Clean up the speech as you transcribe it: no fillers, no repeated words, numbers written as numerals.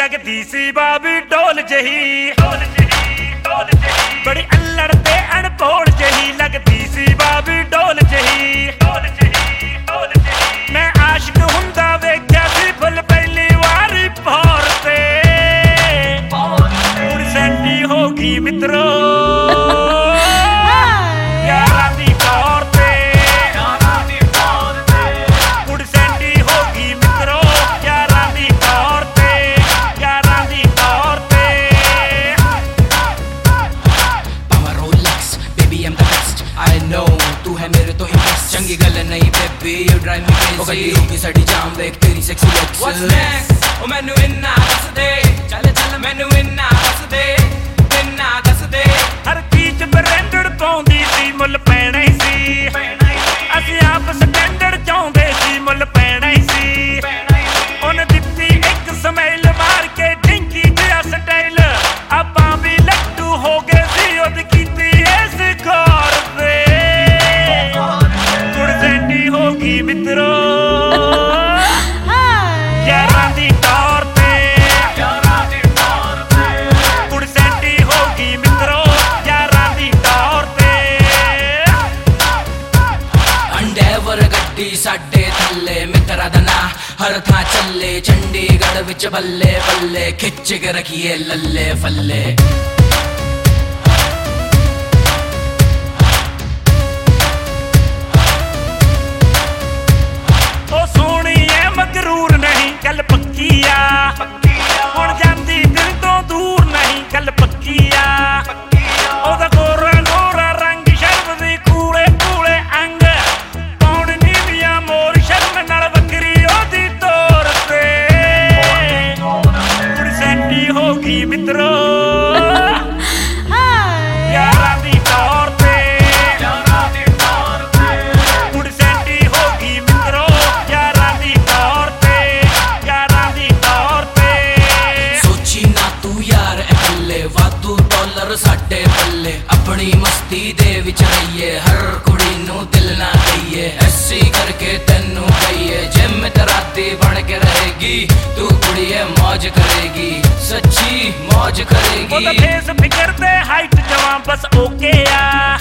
लगदी सी बाबी डोल जही बड़ी अल्लड़ ते अनभोल जही लगदी सी बाबी डोल जही मैं आशिक हुंदा वेख्या सी फुल पहली वारी भौर ते हुण सैंडी हो गई मित्रो चंगी गल नहीं baby you drive me crazy गड्डी होगी साडी जाम देख तेरी सेक्सी लुक्स व्हाट्स नेक्स्ट ओ मैनू इन्ना दस दे चल मैनू इन्ना दस दे हर चीज ब्रांडेड पाउंदी सी मुੱਲ पैना ही सी ਅਸੀਂ ਆਪ ਸਟੈਂਡਰਡ ਚਾਹੁੰਦੇ ਸੀ ਮੁੱਲ ਪੈਣਾ ਹੀ ਸੀ ਉਹਨੇ ਦਿੱਤੀ ਇੱਕ ਸਮਾਈਲ ਮਾਰ ਕੇ ਡਿੰਕੀ ਜਿਹਾ ਸਟਾਈਲ ਆਪਾਂ ਵੀ ਲੱਡੂ ਹੋ ਗਏ ਸੀ ਉਹਦੀ ਕੀਤੀ ਇਸ ਗੌਰ ਤੇ ਕੁੜਸੈਂਡੀ ਹੋ ਗਈ ਮਿੱਤਰੋ ਯਾਰਾਂ ਦੀ ਟੌਰ ਤੇ ਕੁੜਸੈਂਡੀ ਹੋ ਗਈ ਮਿੱਤਰੋ ਯਾਰਾਂ ਦੀ ਟੌਰ ਤੇ ਅੰਡੇਵਰ ਗੱਡੀ ਸਾਡੇ ਥੱਲੇ ਮਿੱਤਰਾ ਦਾ ਨਾਂ हर थां चले चंडीगढ़ विच बल्ले बल्ले खिच के रखिए लल्ले फल्ले ओ सोहनी है मगरूर नहीं गल पक्की आ हुण जांदी दिल तो दूर नहीं गल पक्की आ ओदा गोरा गोरा रंग शर्म दी कूले कूले अंग कौन नीविया मोर शर्म नाल वकरी ओदी तोर ते कुड़सैंडी हो गई मित्रो यारां दी तौर ते कुड़सैंडी हो गई मित्रो यारां दी तौर ते सोची ना तू यार इकल्ले वाधू डॉलर साडे पल्ले अपनी मस्ती दे विच रहिए हर कुड़ी नू दिल ना दईए ऐसी करके तैनू कहिए जे मित्राती बन के रहेगी तू कुड़िए मौज करेगी सच्ची मौज करेगी फेस फिकर ते हाइट जवां बस ओके आ